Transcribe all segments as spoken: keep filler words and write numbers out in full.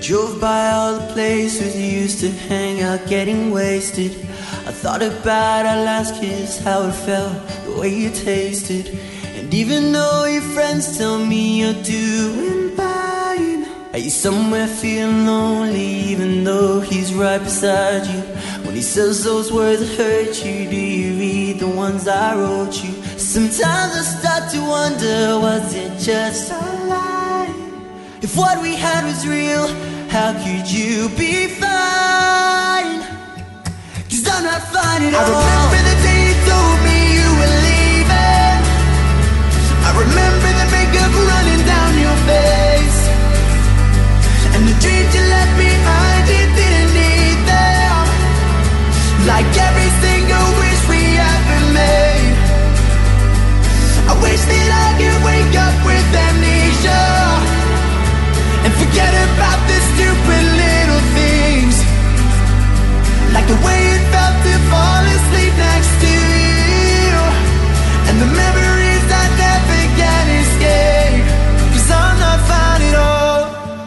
drove by all the places you used to hang out getting wasted. I thought about our last kiss, how it felt, the way you tasted. And even though your friends tell me you're doing fine, are you somewhere feeling lonely even though he's right beside you? When he says those words that hurt you, do you read the ones I wrote you? Sometimes I start to wonder, was it just a lie? If what we had was real, how could you be fine? Cause I'm not fine at all. I remember the day you told me you were leaving. I remember the makeup running down your face, and the dreams you left behind, you didn't need them. Like every single wish we ever made. I wish that I could wake up with amnesia and forget about the stupid little things, like the way it felt to fall asleep next to you, and the memories I never can escape. Cause I'm not fine at all.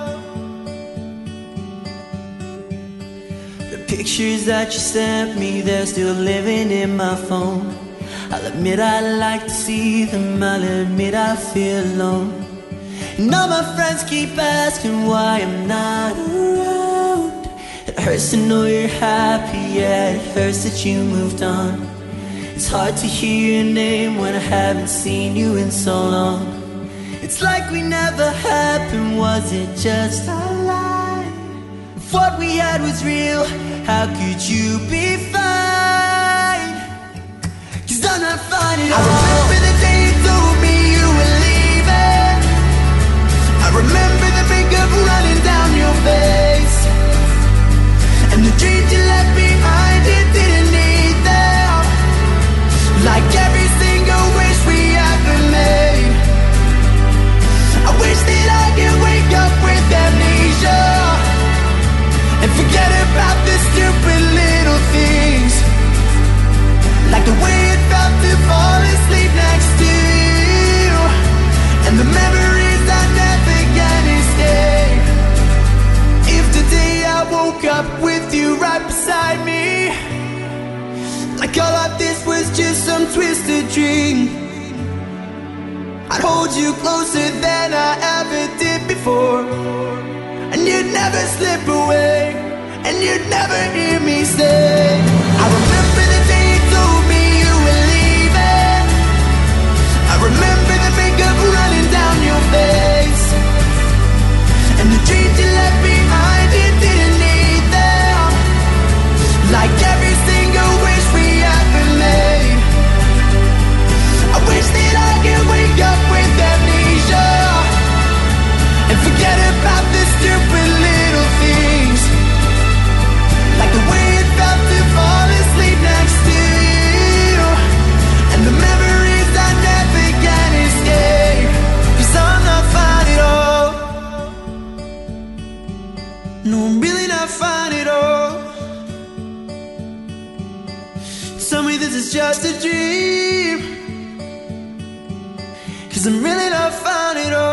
The pictures that you sent me, they're still living in my phone. I'll admit I like to see them, I'll admit I feel alone. And all my friends keep asking why I'm not around. It hurts to know you're happy, yeah, it hurts that you moved on. It's hard to hear your name when I haven't seen you in so long. It's like we never happened, was it just a lie? If what we had was real, how could you be fine? Cause I'm not fine at all. I remember the day you told me you were leaving. I remember the makeup running down your face, and the dreams you left behind, you didn't need them. Like every single wish we ever made. I wish that I could wake up with amnesia and forget about the stupid little things, like the way it felt to fall asleep next to you, and the memories I never can escape. If today I woke up with you right beside me, like all of this was just some twisted dream, I'd hold you closer than I ever did before, and you'd never slip away, and you'd never hear me say, I remember the day you told me you were leaving. I remember the makeup running down your face, and the dreams you left behind, you didn't need them. Like every single wish we ever made. I wish that I could wake up with amnesia and forget about the stupid little things, like the way it felt to fall asleep next to you, and the memories I never can escape. Cause I'm not fine at all. No, I'm really not fine at all. Tell me this is just a dream, cause I'm really not fine at all.